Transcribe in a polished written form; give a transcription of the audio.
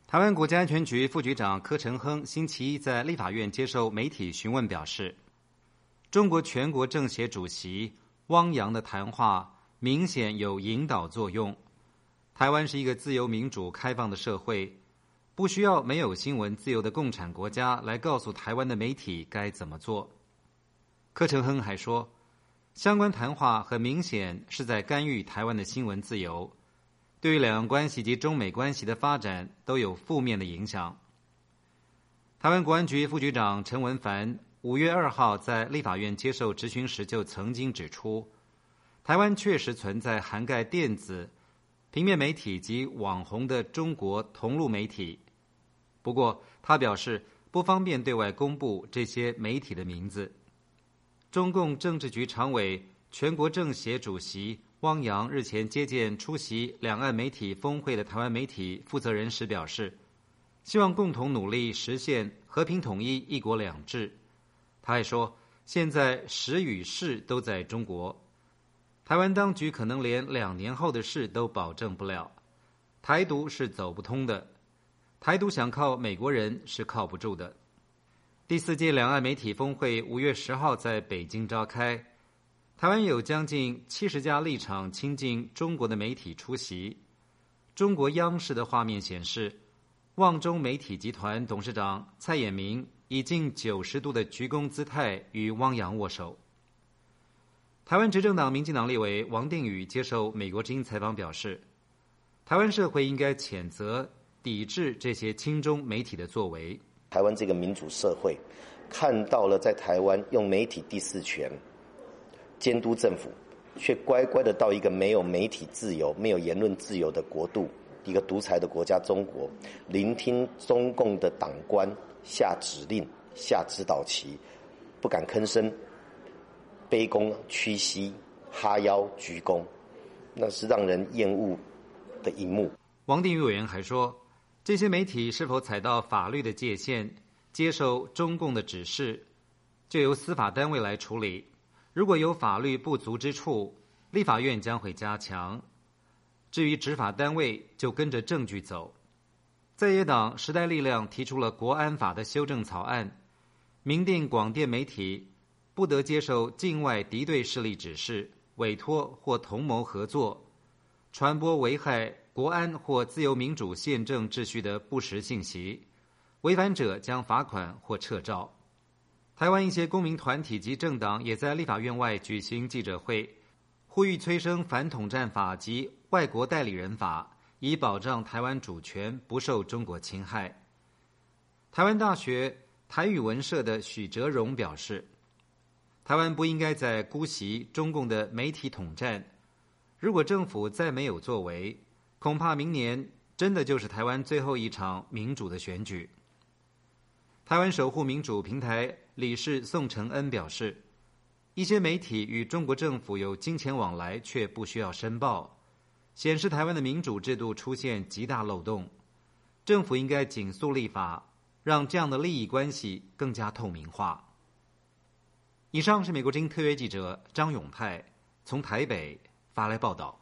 台湾国家安全局副局长柯承亨星期一在立法院接受媒体询问表示，中国全国政协主席汪洋的谈话明显有引导作用。台湾是一个自由民主开放的社会，不需要没有新闻自由的共产国家来告诉台湾的媒体该怎么做。柯承亨还说，相关谈话很明显是在干预台湾的新闻自由，对于两岸关系及中美关系的发展都有负面的影响。台湾国安局副局长陈文凡5月2号在立法院接受质询时就曾经指出，台湾确实存在涵盖电子、平面媒体及网红的中国同路媒体。不过，他表示不方便对外公布这些媒体的名字。中共政治局常委、全国政协主席汪洋日前接见出席两岸媒体峰会的台湾媒体负责人时表示，希望共同努力实现和平统一、一国两制。他还说，现在时与势都在中国，台湾当局可能连2年后的事都保证不了，台独是走不通的，台独想靠美国人是靠不住的。第4届两岸媒体峰会5月10号在北京召开，台湾有将近70家立场亲近中国的媒体出席。中国央视的画面显示，旺中媒体集团董事长蔡衍明以近90度的鞠躬姿态与汪洋握手。台湾执政党民进党立委王定宇接受美国之音采访表示，台湾社会应该谴责、抵制这些亲中媒体的作为。 台湾这个民主社会看到了在台湾用媒体第4权监督政府，却乖乖的到一个没有媒体自由、没有言论自由的国度，一个独裁的国家中国，聆听中共的党官下指令、下指导棋，不敢吭声，卑躬屈膝、哈腰鞠躬，那是让人厌恶的一幕。 王定宇委员还说，这些媒体是否踩到法律的界限，接受中共的指示，就由司法单位来处理。如果有法律不足之处，立法院将会加强。至于执法单位，就跟着证据走。在野党时代力量提出了国安法的修正草案，明定广电媒体不得接受境外敌对势力指示、委托或同谋合作，传播危害国安或自由民主宪政秩序的不实信息，违反者将罚款或撤照。台湾一些公民团体及政党也在立法院外举行记者会，呼吁催生反统战法及外国代理人法，以保障台湾主权不受中国侵害。台湾大学台语文社的许哲荣表示，台湾不应该再姑息中共的媒体统战，如果政府再没有作为，恐怕明年真的就是台湾最后一场民主的选举。台湾守护民主平台理事宋承恩表示，一些媒体与中国政府有金钱往来却不需要申报，显示台湾的民主制度出现极大漏洞，政府应该紧速立法，让这样的利益关系更加透明化。以上是美国之音特约记者张永泰从台北发来报道。